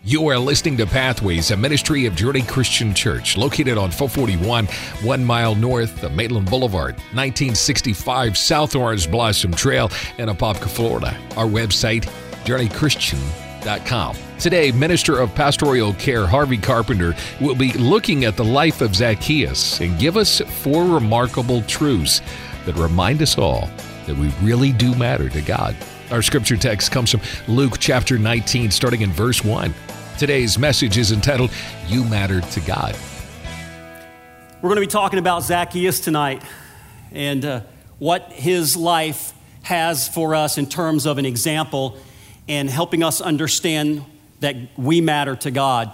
You are listening to Pathways, a ministry of Journey Christian Church, located on 441, 1 mile north of Maitland Boulevard, 1965 South Orange Blossom Trail in Apopka, Florida. Our website, journeychristian.com. Today, Minister of Pastoral Care Harvey Carpenter will be looking at the life of Zacchaeus and give us 4 remarkable truths that remind us all that we really do matter to God. Our scripture text comes from Luke chapter 19, starting in verse 1. Today's message is entitled, You Matter to God. We're going to be talking about Zacchaeus tonight and what his life has for us in terms of an example and helping us understand that we matter to God.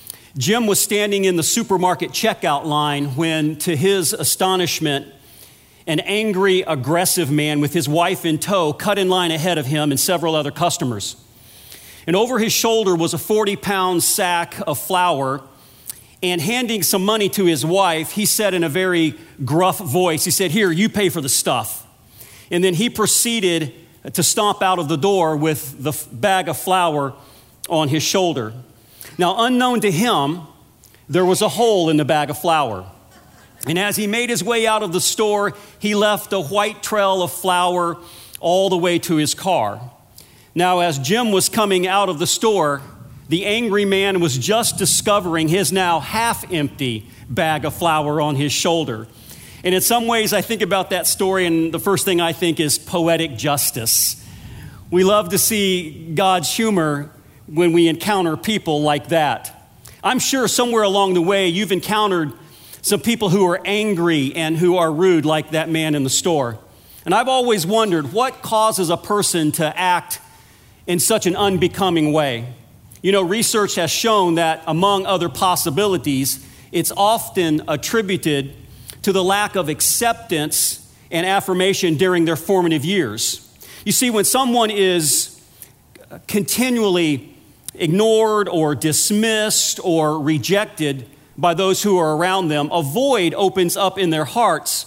Jim was standing in the supermarket checkout line when, to his astonishment, an angry, aggressive man with his wife in tow cut in line ahead of him and several other customers. And over his shoulder was a 40-pound sack of flour, and handing some money to his wife, he said in a very gruff voice, he said, "Here, you pay for the stuff." And then he proceeded to stomp out of the door with the bag of flour on his shoulder. Now, unknown to him, there was a hole in the bag of flour. And as he made his way out of the store, he left a white trail of flour all the way to his car. Now, as Jim was coming out of the store, the angry man was just discovering his now half-empty bag of flour on his shoulder. And in some ways, I think about that story, and the first thing I think is poetic justice. We love to see God's humor when we encounter people like that. I'm sure somewhere along the way, you've encountered some people who are angry and who are rude, like that man in the store. And I've always wondered what causes a person to act in such an unbecoming way. You know, research has shown that among other possibilities, it's often attributed to the lack of acceptance and affirmation during their formative years. You see, when someone is continually ignored or dismissed or rejected by those who are around them, a void opens up in their hearts,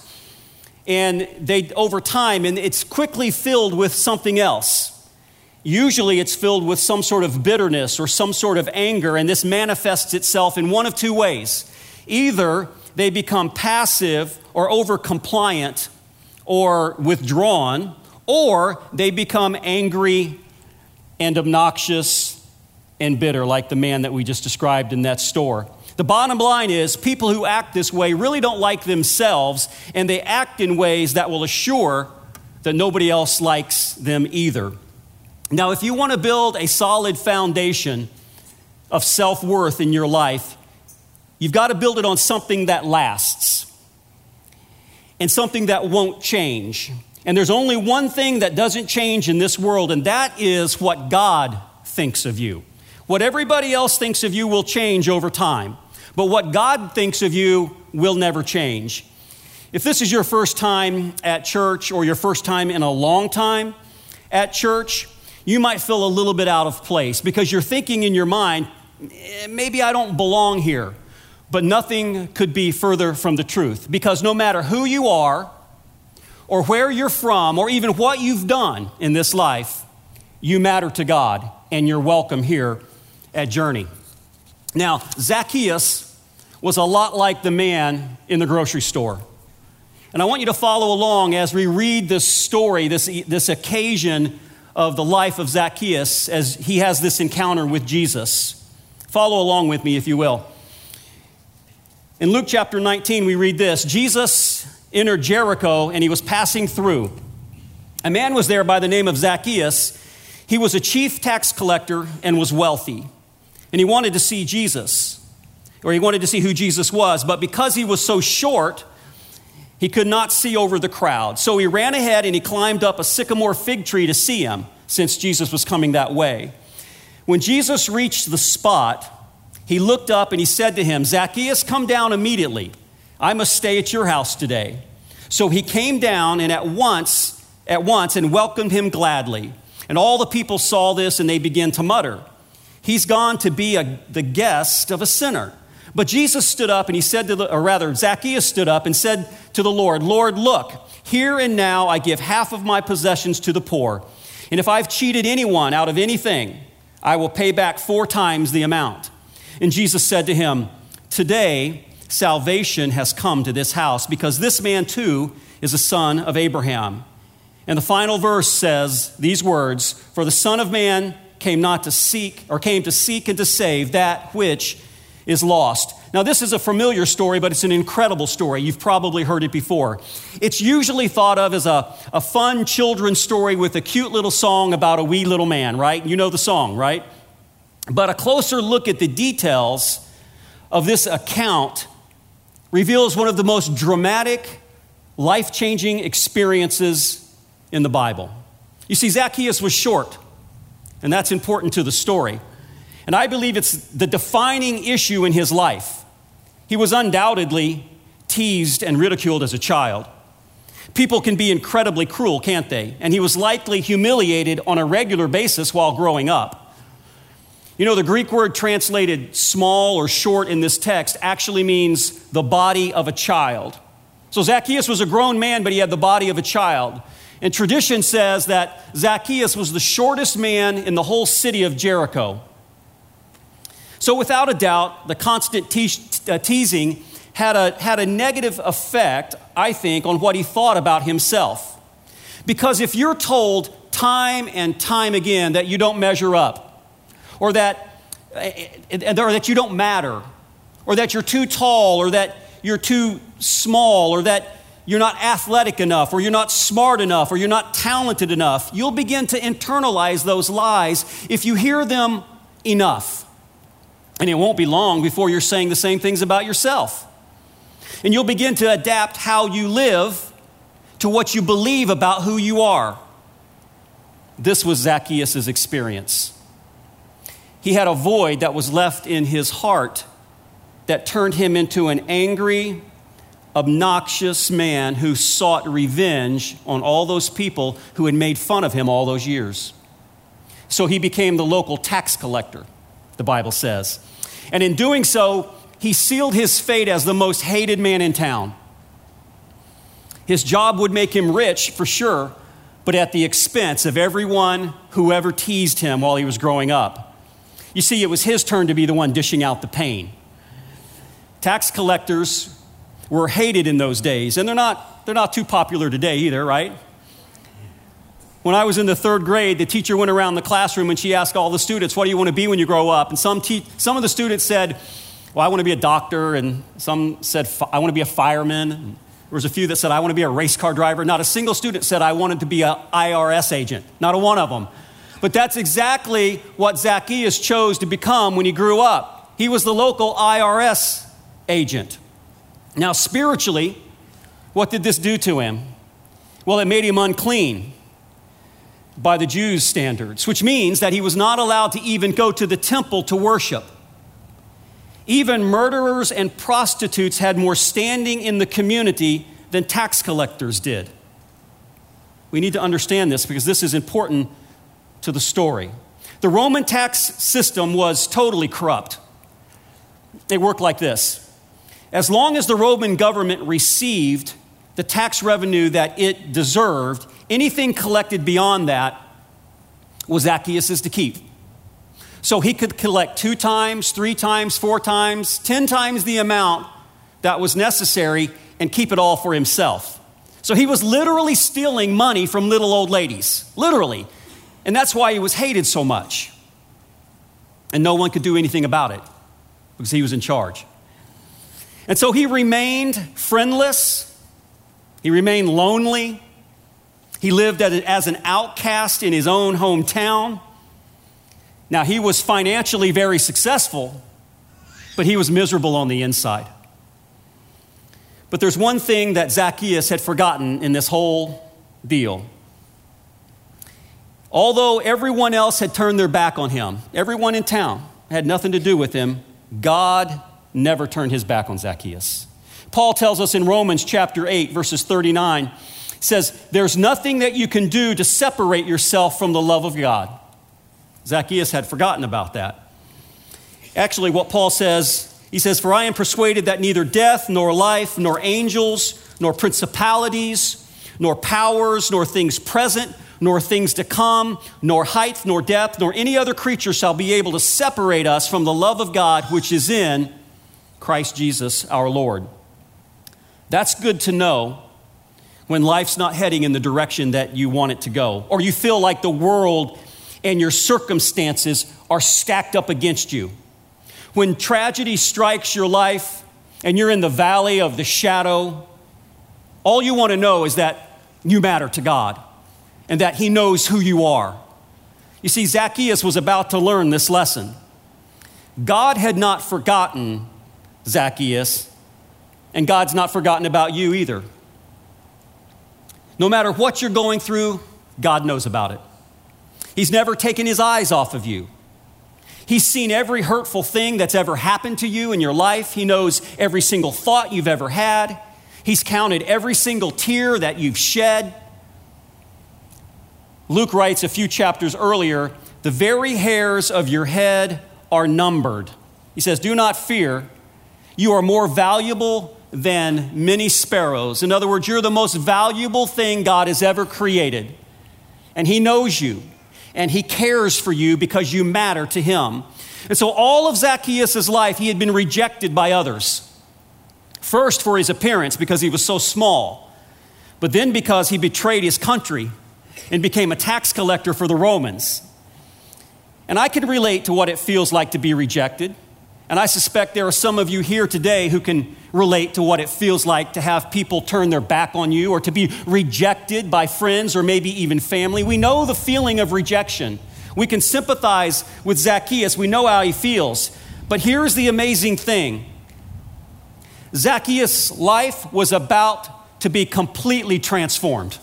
and over time, and it's quickly filled with something else. Usually it's filled with some sort of bitterness or some sort of anger, and this manifests itself in one of 2 ways. Either they become passive or over-compliant or withdrawn, or they become angry and obnoxious and bitter, like the man that we just described in that store. The bottom line is people who act this way really don't like themselves, and they act in ways that will assure that nobody else likes them either. Now, if you want to build a solid foundation of self-worth in your life, you've got to build it on something that lasts and something that won't change. And there's only one thing that doesn't change in this world, and that is what God thinks of you. What everybody else thinks of you will change over time, but what God thinks of you will never change. If this is your first time at church or your first time in a long time at church, you might feel a little bit out of place because you're thinking in your mind, maybe I don't belong here. But nothing could be further from the truth, because no matter who you are or where you're from or even what you've done in this life, you matter to God and you're welcome here at Journey. Now, Zacchaeus was a lot like the man in the grocery store. And I want you to follow along as we read this story, this occasion of the life of Zacchaeus as he has this encounter with Jesus. Follow along with me, if you will. In Luke chapter 19, we read this. Jesus entered Jericho and he was passing through. A man was there by the name of Zacchaeus. He was a chief tax collector and was wealthy. And he wanted to see Jesus, or he wanted to see who Jesus was. But because he was so short, he could not see over the crowd. So he ran ahead and he climbed up a sycamore fig tree to see him, since Jesus was coming that way. When Jesus reached the spot, he looked up and he said to him, "Zacchaeus, come down immediately. I must stay at your house today." So he came down and at once and welcomed him gladly. And all the people saw this and they began to mutter, "He's gone to be the guest of a sinner." But Jesus stood up and he said Zacchaeus stood up and said to the Lord, "Lord, look, here and now I give half of my possessions to the poor. And if I've cheated anyone out of anything, I will pay back 4 times the amount." And Jesus said to him, "Today salvation has come to this house, because this man too is a son of Abraham." And the final verse says these words, "For the Son of Man came to seek and to save that which is lost." Now, this is a familiar story, but it's an incredible story. You've probably heard it before. It's usually thought of as a fun children's story with a cute little song about a wee little man, right? You know the song, right? But a closer look at the details of this account reveals one of the most dramatic, life-changing experiences in the Bible. You see, Zacchaeus was short, and that's important to the story. And I believe it's the defining issue in his life. He was undoubtedly teased and ridiculed as a child. People can be incredibly cruel, can't they? And he was likely humiliated on a regular basis while growing up. You know, the Greek word translated small or short in this text actually means the body of a child. So Zacchaeus was a grown man, but he had the body of a child. And tradition says that Zacchaeus was the shortest man in the whole city of Jericho. So without a doubt, the constant teasing had a negative effect, I think, on what he thought about himself. Because if you're told time and time again that you don't measure up, or that you don't matter, or that you're too tall, or that you're too small, or that you're not athletic enough, or you're not smart enough, or you're not talented enough, you'll begin to internalize those lies if you hear them enough. And it won't be long before you're saying the same things about yourself. And you'll begin to adapt how you live to what you believe about who you are. This was Zacchaeus' experience. He had a void that was left in his heart that turned him into an angry, obnoxious man who sought revenge on all those people who had made fun of him all those years. So he became the local tax collector, the Bible says. And in doing so, he sealed his fate as the most hated man in town. His job would make him rich, for sure, but at the expense of everyone who ever teased him while he was growing up. You see, it was his turn to be the one dishing out the pain. Tax collectors were hated in those days, and they're not too popular today either, right? When I was in the 3rd grade, the teacher went around the classroom and she asked all the students, "What do you want to be when you grow up?" And some of the students said, "Well, I want to be a doctor," and some said, "I want to be a fireman." And there was a few that said, "I want to be a race car driver." Not a single student said, "I wanted to be an IRS agent." Not a one of them. But that's exactly what Zacchaeus chose to become when he grew up. He was the local IRS agent. Now, spiritually, what did this do to him? Well, it made him unclean by the Jews' standards, which means that he was not allowed to even go to the temple to worship. Even murderers and prostitutes had more standing in the community than tax collectors did. We need to understand this because this is important to the story. The Roman tax system was totally corrupt. It worked like this. As long as the Roman government received the tax revenue that it deserved, anything collected beyond that was Zacchaeus' to keep. So he could collect 2 times, 3 times, 4 times, 10 times the amount that was necessary and keep it all for himself. So he was literally stealing money from little old ladies, literally. And that's why he was hated so much. And no one could do anything about it because he was in charge. And so he remained friendless. He remained lonely. He lived as an outcast in his own hometown. Now, he was financially very successful, but he was miserable on the inside. But there's one thing that Zacchaeus had forgotten in this whole deal. Although everyone else had turned their back on him, everyone in town had nothing to do with him, God never turned his back on Zacchaeus. Paul tells us in Romans chapter 8, verses 39, says, "There's nothing that you can do to separate yourself from the love of God." Zacchaeus had forgotten about that. Actually, what Paul says, he says, "For I am persuaded that neither death, nor life, nor angels, nor principalities, nor powers, nor things present, nor things to come, nor height, nor depth, nor any other creature shall be able to separate us from the love of God which is in Christ Jesus our Lord. That's good to know when life's not heading in the direction that you want it to go, or you feel like the world and your circumstances are stacked up against you. When tragedy strikes your life and you're in the valley of the shadow, all you want to know is that you matter to God and that He knows who you are. You see, Zacchaeus was about to learn this lesson. God had not forgotten Zacchaeus, and God's not forgotten about you either. No matter what you're going through, God knows about it. He's never taken His eyes off of you. He's seen every hurtful thing that's ever happened to you in your life. He knows every single thought you've ever had. He's counted every single tear that you've shed. Luke writes a few chapters earlier, the very hairs of your head are numbered. He says, do not fear. You are more valuable than many sparrows. In other words, you're the most valuable thing God has ever created. And He knows you, and He cares for you because you matter to Him. And so all of Zacchaeus' life, he had been rejected by others. First for his appearance, because he was so small, but then because he betrayed his country and became a tax collector for the Romans. And I can relate to what it feels like to be rejected. And I suspect there are some of you here today who can relate to what it feels like to have people turn their back on you or to be rejected by friends or maybe even family. We know the feeling of rejection. We can sympathize with Zacchaeus. We know how he feels. But here's the amazing thing. Zacchaeus' life was about to be completely transformed.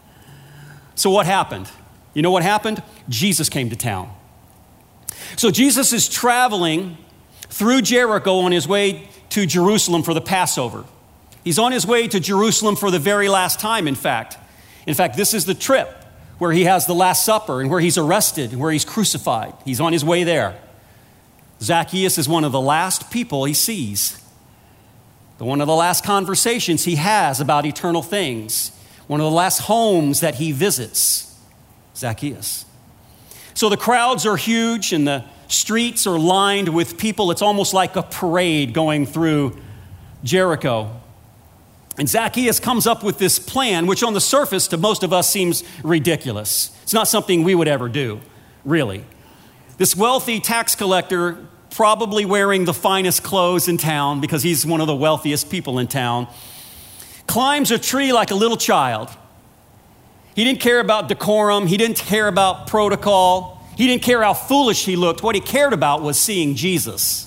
So what happened? You know what happened? Jesus came to town. So Jesus is traveling through Jericho on his way to Jerusalem for the Passover. He's on his way to Jerusalem for the very last time, in fact. In fact, this is the trip where he has the Last Supper and where he's arrested and where he's crucified. He's on his way there. Zacchaeus is one of the last people he sees. One of the last conversations he has about eternal things. One of the last homes that he visits. Zacchaeus. So the crowds are huge and the streets are lined with people. It's almost like a parade going through Jericho. And Zacchaeus comes up with this plan, which on the surface to most of us seems ridiculous. It's not something we would ever do, really. This wealthy tax collector, probably wearing the finest clothes in town because he's one of the wealthiest people in town, climbs a tree like a little child. He didn't care about decorum. He didn't care about protocol. He didn't care how foolish he looked. What he cared about was seeing Jesus.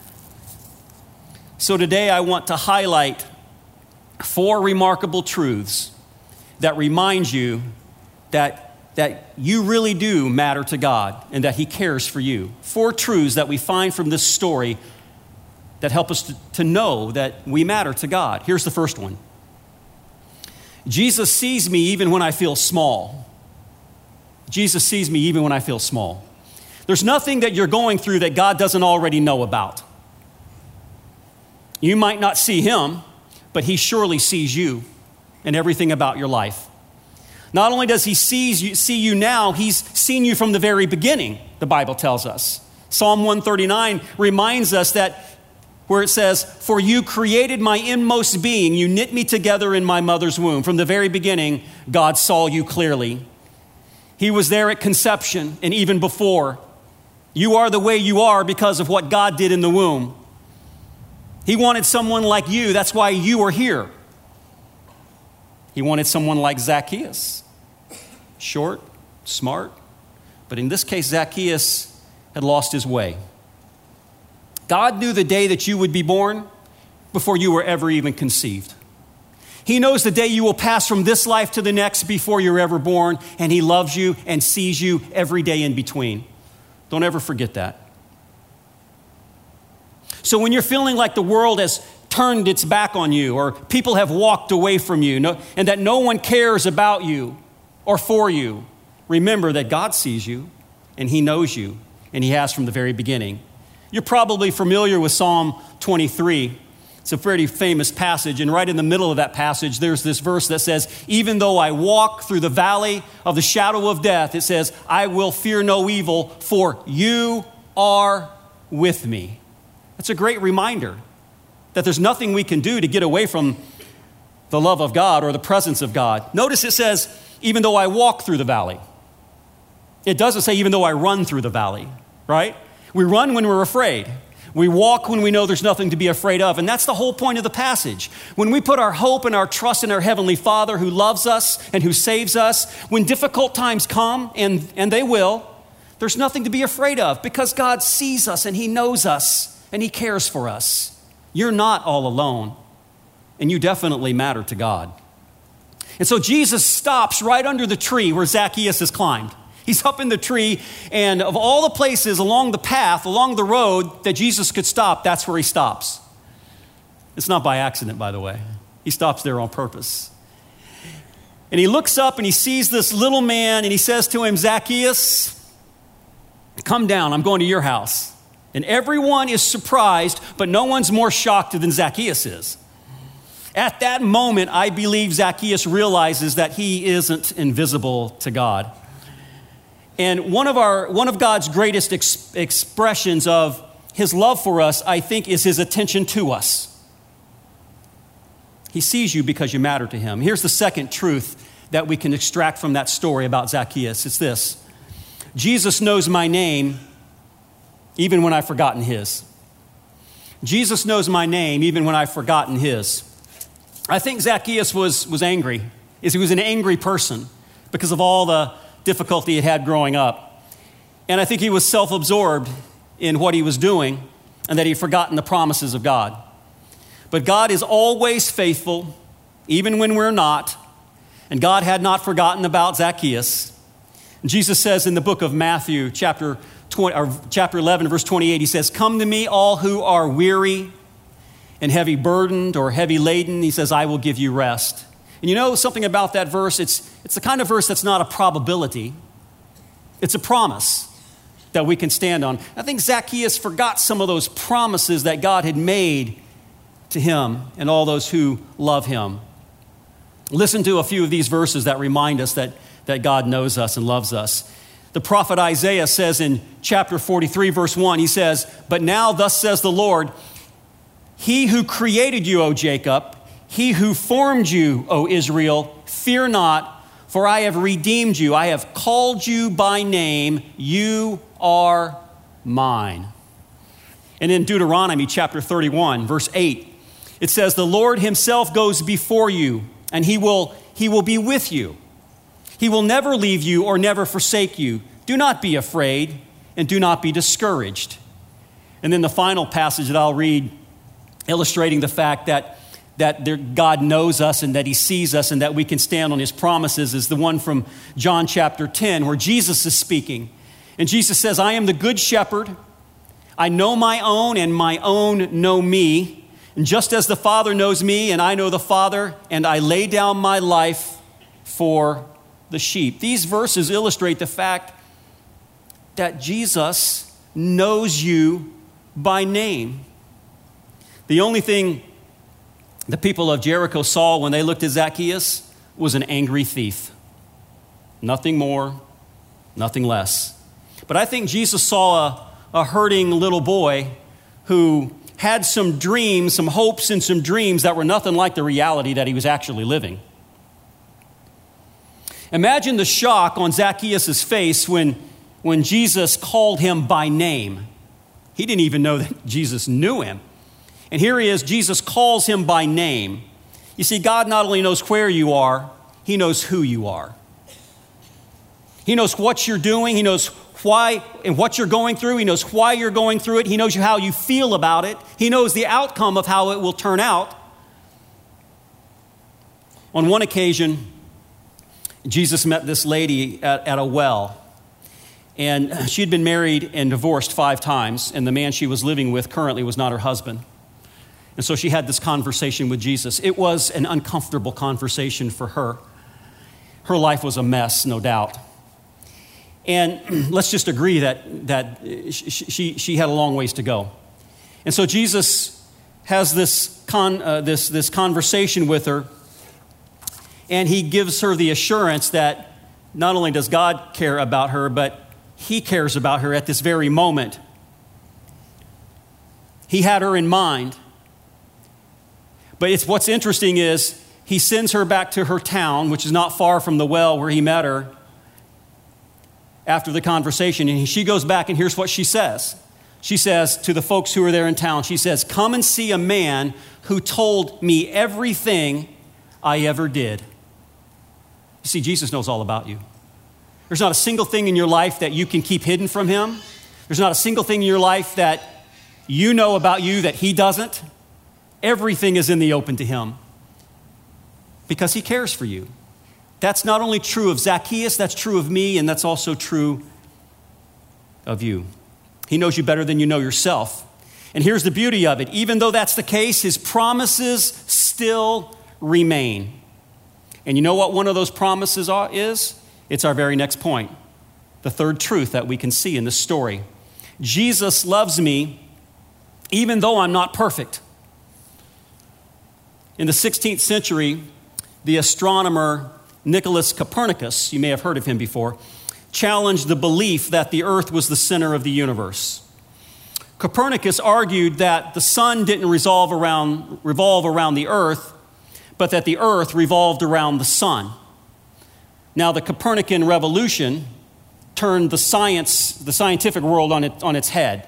So today I want to highlight 4 remarkable truths that remind you that you really do matter to God and that He cares for you. 4 truths that we find from this story that help us to know that we matter to God. Here's the first one. Jesus sees me even when I feel small. Jesus sees me even when I feel small. There's nothing that you're going through that God doesn't already know about. You might not see Him, but He surely sees you and everything about your life. Not only does He see you now, He's seen you from the very beginning, the Bible tells us. Psalm 139 reminds us that where it says, "For you created my inmost being, you knit me together in my mother's womb." From the very beginning, God saw you clearly. He was there at conception and even before. You are the way you are because of what God did in the womb. He wanted someone like you. That's why you are here. He wanted someone like Zacchaeus. Short, smart, but in this case, Zacchaeus had lost his way. God knew the day that you would be born before you were ever even conceived. He knows the day you will pass from this life to the next before you're ever born, and He loves you and sees you every day in between. Don't ever forget that. So when you're feeling like the world has turned its back on you or people have walked away from you and that no one cares about you or for you, remember that God sees you and He knows you and He has from the very beginning. You're probably familiar with Psalm 23. It's a pretty famous passage, and right in the middle of that passage, there's this verse that says, even though I walk through the valley of the shadow of death, it says, I will fear no evil, for you are with me. That's a great reminder that there's nothing we can do to get away from the love of God or the presence of God. Notice it says, even though I walk through the valley. It doesn't say, even though I run through the valley, right? We run when we're afraid. We walk when we know there's nothing to be afraid of. And that's the whole point of the passage. When we put our hope and our trust in our Heavenly Father who loves us and who saves us, when difficult times come, and they will, there's nothing to be afraid of because God sees us and He knows us and He cares for us. You're not all alone, and you definitely matter to God. And so Jesus stops right under the tree where Zacchaeus has climbed. He's up in the tree, and of all the places along the path, along the road that Jesus could stop, that's where He stops. It's not by accident, by the way. He stops there on purpose. And He looks up and He sees this little man, and He says to him, Zacchaeus, come down, I'm going to your house. And everyone is surprised, but no one's more shocked than Zacchaeus is. At that moment, I believe Zacchaeus realizes that he isn't invisible to God. And one of God's greatest expressions of His love for us, I think, is His attention to us. He sees you because you matter to Him. Here's the second truth that we can extract from that story about Zacchaeus. It's this: Jesus knows my name even when I've forgotten His. Jesus knows my name even when I've forgotten His. I think Zacchaeus was angry. He was an angry person because of all the difficulty he had growing up. And I think he was self-absorbed in what he was doing and that he'd forgotten the promises of God. But God is always faithful, even when we're not. And God had not forgotten about Zacchaeus. And Jesus says in the book of Matthew, chapter 11, verse 28, He says, come to me, all who are weary and heavy burdened or heavy laden. He says, I will give you rest. And you know something about that verse? It's the kind of verse that's not a probability. It's a promise that we can stand on. I think Zacchaeus forgot some of those promises that God had made to him and all those who love Him. Listen to a few of these verses that remind us that God knows us and loves us. The prophet Isaiah says in chapter 43, verse 1, he says, but now thus says the Lord, He who created you, O Jacob, He who formed you, O Israel, fear not, for I have redeemed you. I have called you by name. You are mine. And in Deuteronomy chapter 31, verse 8, it says, the Lord Himself goes before you, and He will be with you. He will never leave you or never forsake you. Do not be afraid, and do not be discouraged. And then the final passage that I'll read, illustrating the fact that God knows us and that He sees us and that we can stand on His promises, is the one from John chapter 10, where Jesus is speaking. And Jesus says, I am the good shepherd. I know my own, and my own know me. And just as the Father knows me, and I know the Father, and I lay down my life for the sheep. These verses illustrate the fact that Jesus knows you by name. The only thing the people of Jericho saw when they looked at Zacchaeus was an angry thief. Nothing more, nothing less. But I think Jesus saw a hurting little boy who had some dreams, some hopes and some dreams that were nothing like the reality that he was actually living. Imagine the shock on Zacchaeus' face when Jesus called him by name. He didn't even know that Jesus knew him. And here he is, Jesus calls him by name. You see, God not only knows where you are, He knows who you are. He knows what you're doing. He knows why and what you're going through. He knows why you're going through it. He knows how you feel about it. He knows the outcome of how it will turn out. On one occasion, Jesus met this lady at a well. And she had been married and divorced 5 times, and the man she was living with currently was not her husband. And so she had this conversation with Jesus. It was an uncomfortable conversation for her. Her life was a mess, no doubt. And let's just agree that she had a long ways to go. And so Jesus has this conversation with her, and he gives her the assurance that not only does God care about her, but he cares about her at this very moment. He had her in mind. But what's interesting is he sends her back to her town, which is not far from the well where he met her after the conversation. And she goes back, and here's what she says. She says to the folks who are there in town, she says, "Come and see a man who told me everything I ever did." You see, Jesus knows all about you. There's not a single thing in your life that you can keep hidden from him. There's not a single thing in your life that you know about you that he doesn't. Everything is in the open to him because he cares for you. That's not only true of Zacchaeus, that's true of me, and that's also true of you. He knows you better than you know yourself. And here's the beauty of it. Even though that's the case, his promises still remain. And you know what one of those promises is? It's our very next point. The third truth that we can see in this story. Jesus loves me even though I'm not perfect. In the 16th century, the astronomer Nicholas Copernicus, you may have heard of him before, challenged the belief that the earth was the center of the universe. Copernicus argued that the sun didn't revolve around the earth, but that the earth revolved around the sun. Now, the Copernican revolution turned the scientific world on its head.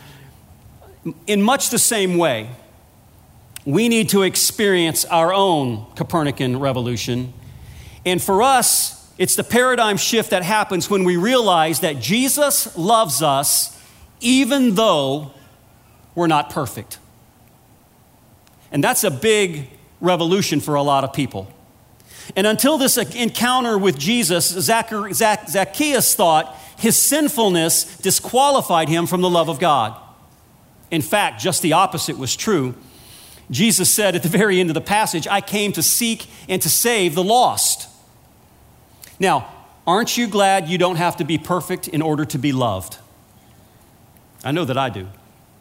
In much the same way, we need to experience our own Copernican revolution. And for us, it's the paradigm shift that happens when we realize that Jesus loves us even though we're not perfect. And that's a big revolution for a lot of people. And until this encounter with Jesus, Zacchaeus thought his sinfulness disqualified him from the love of God. In fact, just the opposite was true. Jesus said at the very end of the passage, "I came to seek and to save the lost." Now, aren't you glad you don't have to be perfect in order to be loved? I know that I do.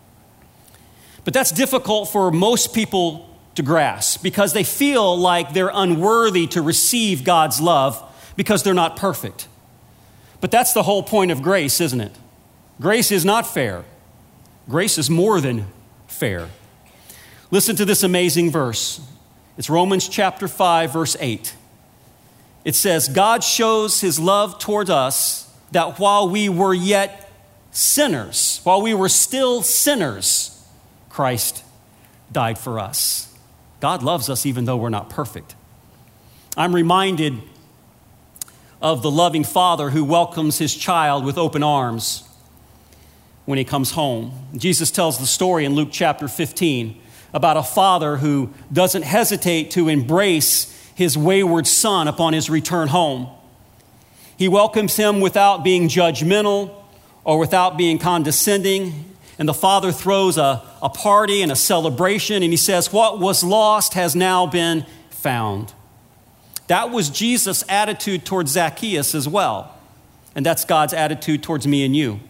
But that's difficult for most people to grasp because they feel like they're unworthy to receive God's love because they're not perfect. But that's the whole point of grace, isn't it? Grace is not fair. Grace is more than fair. Listen to this amazing verse. It's Romans chapter 5, verse 8. It says, "God shows his love toward us that while we were yet sinners, while we were still sinners, Christ died for us." God loves us even though we're not perfect. I'm reminded of the loving father who welcomes his child with open arms when he comes home. Jesus tells the story in Luke chapter 15 about a father who doesn't hesitate to embrace his wayward son upon his return home. He welcomes him without being judgmental or without being condescending. And the father throws a party and a celebration, and he says, "What was lost has now been found." That was Jesus' attitude towards Zacchaeus as well. And that's God's attitude towards me and you.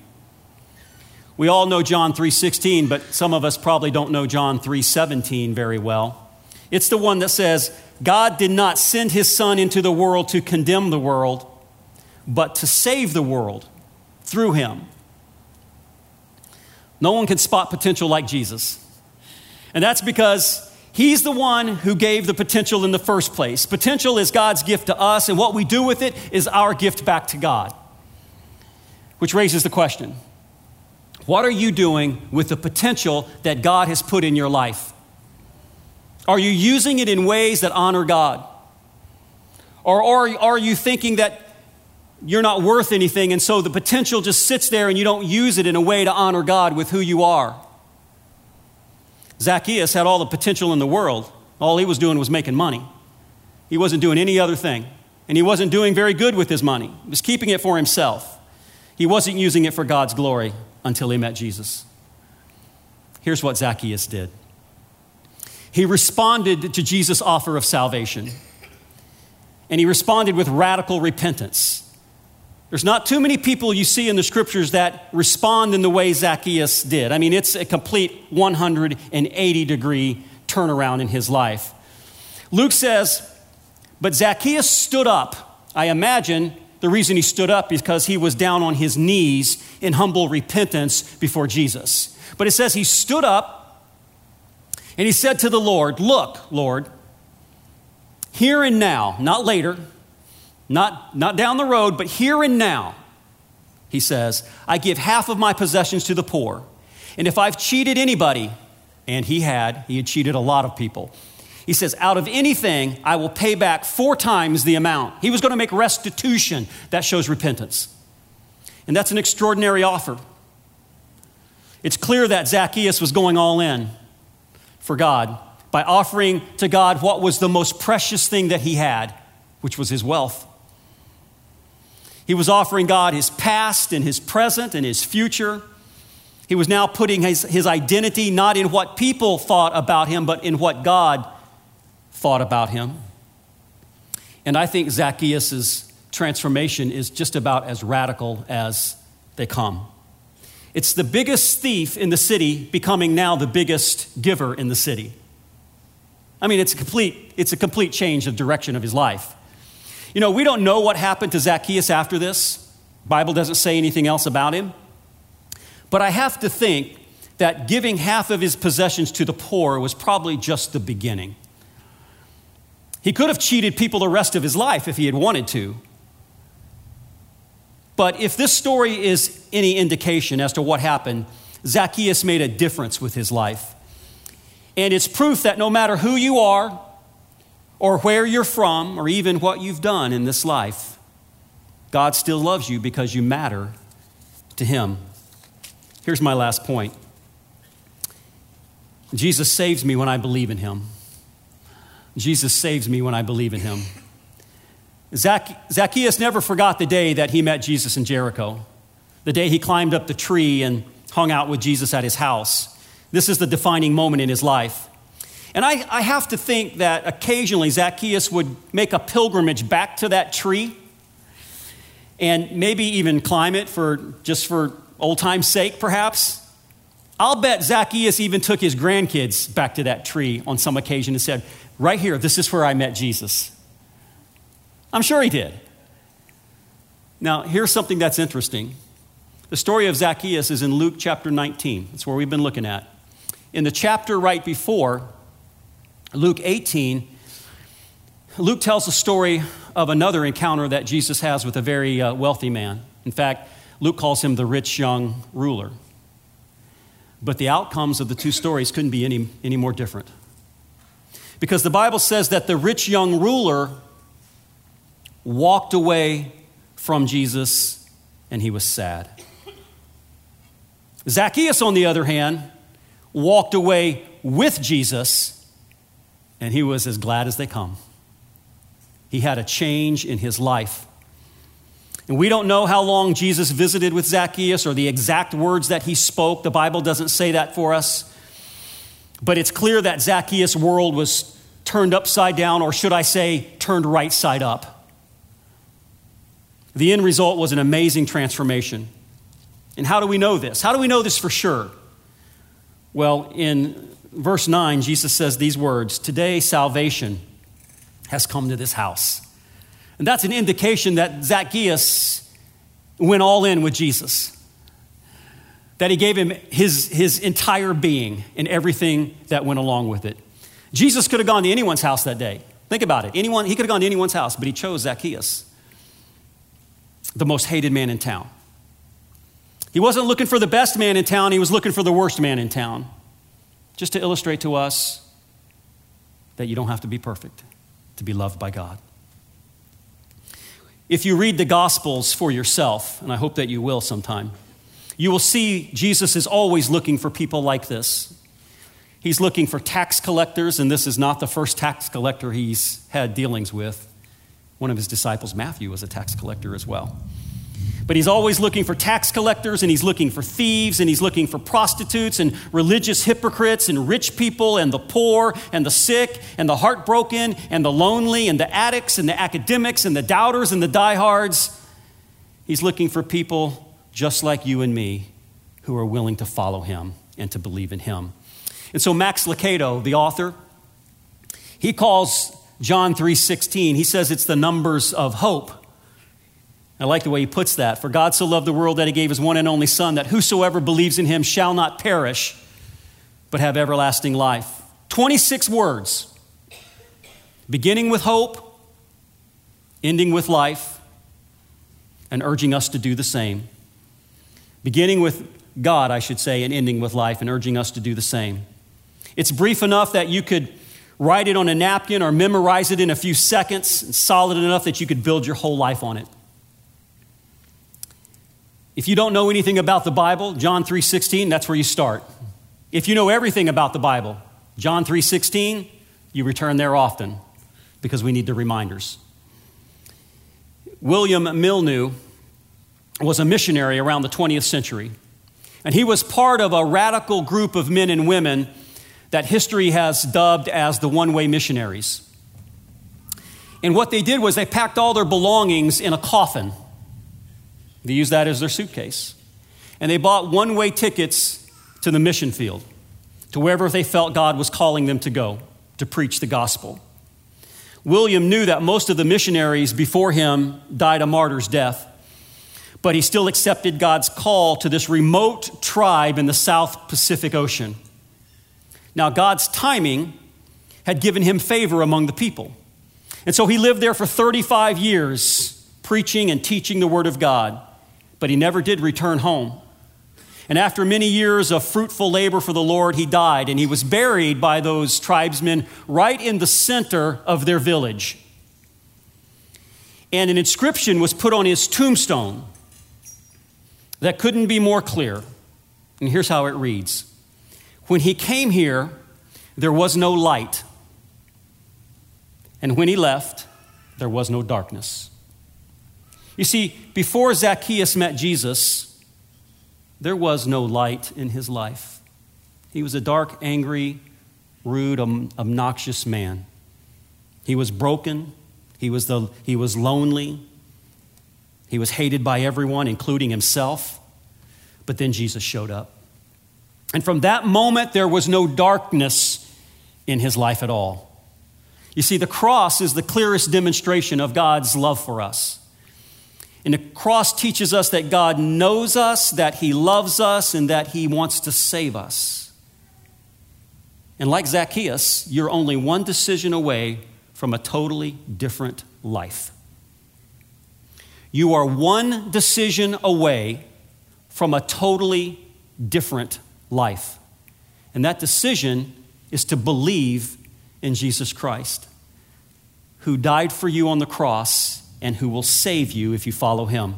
We all know John 3:16, but some of us probably don't know John 3:17 very well. It's the one that says, "God did not send his son into the world to condemn the world, but to save the world through him." No one can spot potential like Jesus. And that's because he's the one who gave the potential in the first place. Potential is God's gift to us, and what we do with it is our gift back to God. Which raises the question, what are you doing with the potential that God has put in your life? Are you using it in ways that honor God? Or are you thinking that you're not worth anything, and so the potential just sits there and you don't use it in a way to honor God with who you are? Zacchaeus had all the potential in the world. All he was doing was making money. He wasn't doing any other thing. And he wasn't doing very good with his money. He was keeping it for himself. He wasn't using it for God's glory until he met Jesus. Here's what Zacchaeus did. He responded to Jesus' offer of salvation. And he responded with radical repentance. There's not too many people you see in the scriptures that respond in the way Zacchaeus did. I mean, it's a complete 180-degree turnaround in his life. Luke says, but Zacchaeus stood up. I imagine the reason he stood up is because he was down on his knees in humble repentance before Jesus. But it says he stood up and he said to the Lord, look, Lord, here and now, not later, not down the road, but here and now, he says, I give half of my possessions to the poor. And if I've cheated anybody, and he had cheated a lot of people, he says, out of anything, I will pay back 4 times the amount. He was going to make restitution. That shows repentance. And that's an extraordinary offer. It's clear that Zacchaeus was going all in for God by offering to God what was the most precious thing that he had, which was his wealth. He was offering God his past and his present and his future. He was now putting his identity not in what people thought about him, but in what God thought about him. And I think Zacchaeus' transformation is just about as radical as they come. It's the biggest thief in the city becoming now the biggest giver in the city. I mean, it's a complete change of direction of his life. You know, we don't know what happened to Zacchaeus after this. The Bible doesn't say anything else about him. But I have to think that giving half of his possessions to the poor was probably just the beginning. He could have cheated people the rest of his life if he had wanted to. But if this story is any indication as to what happened, Zacchaeus made a difference with his life. And it's proof that no matter who you are, or where you're from, or even what you've done in this life, God still loves you because you matter to him. Here's my last point. Jesus saves me when I believe in him. Jesus saves me when I believe in him. Zacchaeus never forgot the day that he met Jesus in Jericho, the day he climbed up the tree and hung out with Jesus at his house. This is the defining moment in his life. And I have to think that occasionally Zacchaeus would make a pilgrimage back to that tree and maybe even climb it just for old time's sake, perhaps. I'll bet Zacchaeus even took his grandkids back to that tree on some occasion and said, right here, this is where I met Jesus. I'm sure he did. Now, here's something that's interesting. The story of Zacchaeus is in Luke chapter 19. That's where we've been looking at. In the chapter right before, Luke 18, Luke tells the story of another encounter that Jesus has with a very wealthy man. In fact, Luke calls him the rich young ruler. But the outcomes of the two stories couldn't be any more different. Because the Bible says that the rich young ruler walked away from Jesus and he was sad. Zacchaeus, on the other hand, walked away with Jesus and he was as glad as they come. He had a change in his life. And we don't know how long Jesus visited with Zacchaeus or the exact words that he spoke. The Bible doesn't say that for us. But it's clear that Zacchaeus' world was turned upside down, or should I say, turned right side up. The end result was an amazing transformation. And how do we know this? How do we know this for sure? Well, in verse 9, Jesus says these words, "Today salvation has come to this house." And that's an indication that Zacchaeus went all in with Jesus. That he gave him his entire being and everything that went along with it. Jesus could have gone to anyone's house that day. Think about it. He could have gone to anyone's house, but he chose Zacchaeus, the most hated man in town. He wasn't looking for the best man in town. He was looking for the worst man in town. Just to illustrate to us that you don't have to be perfect to be loved by God. If you read the Gospels for yourself, and I hope that you will sometime, you will see Jesus is always looking for people like this. He's looking for tax collectors, and this is not the first tax collector he's had dealings with. One of his disciples, Matthew, was a tax collector as well. But he's always looking for tax collectors, and he's looking for thieves, and he's looking for prostitutes and religious hypocrites and rich people and the poor and the sick and the heartbroken and the lonely and the addicts and the academics and the doubters and the diehards. He's looking for people just like you and me who are willing to follow him and to believe in him. And so Max Lucado, the author, he calls John 3:16, he says it's the numbers of hope. I like the way he puts that. For God so loved the world that he gave his one and only Son, that whosoever believes in him shall not perish, but have everlasting life. 26 words, beginning with hope, ending with life, and urging us to do the same. Beginning with God, I should say, and ending with life, and urging us to do the same. It's brief enough that you could write it on a napkin or memorize it in a few seconds, and solid enough that you could build your whole life on it. If you don't know anything about the Bible, John 3:16, that's where you start. If you know everything about the Bible, John 3:16, you return there often because we need the reminders. William Milne was a missionary around the 20th century, and he was part of a radical group of men and women that history has dubbed as the one-way missionaries. And what they did was they packed all their belongings in a coffin. They used that as their suitcase. And they bought one-way tickets to the mission field, to wherever they felt God was calling them to go, to preach the gospel. William knew that most of the missionaries before him died a martyr's death, but he still accepted God's call to this remote tribe in the South Pacific Ocean. Now, God's timing had given him favor among the people. And so he lived there for 35 years, preaching and teaching the word of God, but he never did return home. And after many years of fruitful labor for the Lord, he died, and he was buried by those tribesmen right in the center of their village. And an inscription was put on his tombstone that couldn't be more clear. And here's how it reads. When he came here, there was no light. And when he left, there was no darkness. You see, before Zacchaeus met Jesus, there was no light in his life. He was a dark, angry, rude, obnoxious man. He was broken. He was lonely. He was hated by everyone, including himself. But then Jesus showed up. And from that moment, there was no darkness in his life at all. You see, the cross is the clearest demonstration of God's love for us. And the cross teaches us that God knows us, that he loves us, and that he wants to save us. And like Zacchaeus, you're only one decision away from a totally different life. You are one decision away from a totally different life. And that decision is to believe in Jesus Christ, who died for you on the cross and who will save you if you follow him.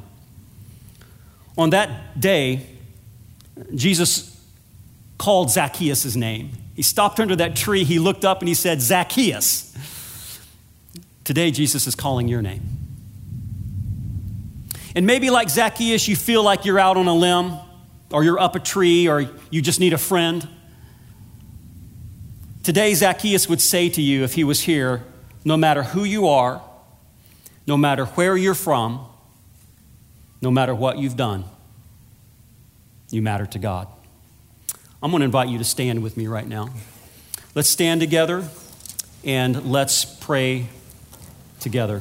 On that day, Jesus called Zacchaeus' name. He stopped under that tree, he looked up and he said, Zacchaeus. Today, Jesus is calling your name. And maybe like Zacchaeus, you feel like you're out on a limb, or you're up a tree, or you just need a friend. Today, Zacchaeus would say to you if he was here, no matter who you are, no matter where you're from, no matter what you've done, you matter to God. I'm going to invite you to stand with me right now. Let's stand together and let's pray together.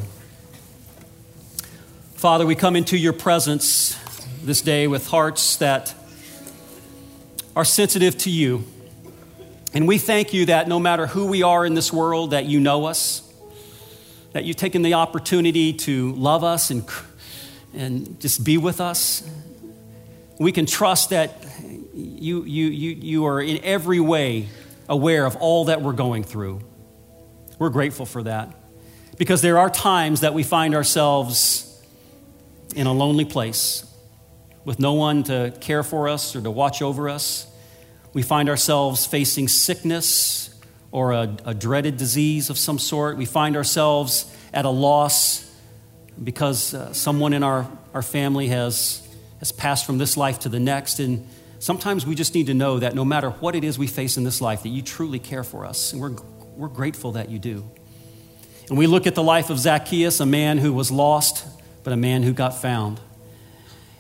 Father, we come into your presence this day with hearts that are sensitive to you. And we thank you that no matter who we are in this world, that you know us, that you've taken the opportunity to love us and just be with us. We can trust that you are in every way aware of all that we're going through. We're grateful for that, because there are times that we find ourselves in a lonely place with no one to care for us or to watch over us. We find ourselves facing sickness or a dreaded disease of some sort. We find ourselves at a loss because someone in our family has passed from this life to the next. And sometimes we just need to know that no matter what it is we face in this life, that you truly care for us. And we're grateful that you do. And we look at the life of Zacchaeus, a man who was lost, but a man who got found.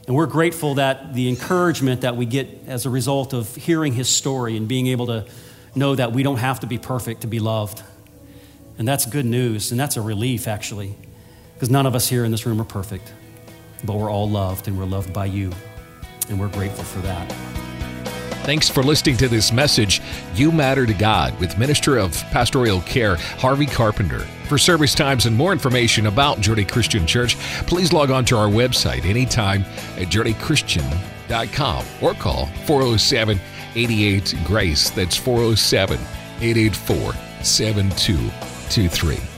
And we're grateful that the encouragement that we get as a result of hearing his story and being able to know that we don't have to be perfect to be loved. And that's good news, and that's a relief, actually, because none of us here in this room are perfect, but we're all loved, and we're loved by you, and we're grateful for that. Thanks for listening to this message, You Matter to God, with Minister of Pastoral Care, Harvey Carpenter. For service times and more information about Journey Christian Church, please log on to our website anytime at journeychristian.com or call 407-88-GRACE. That's 407-884-7223.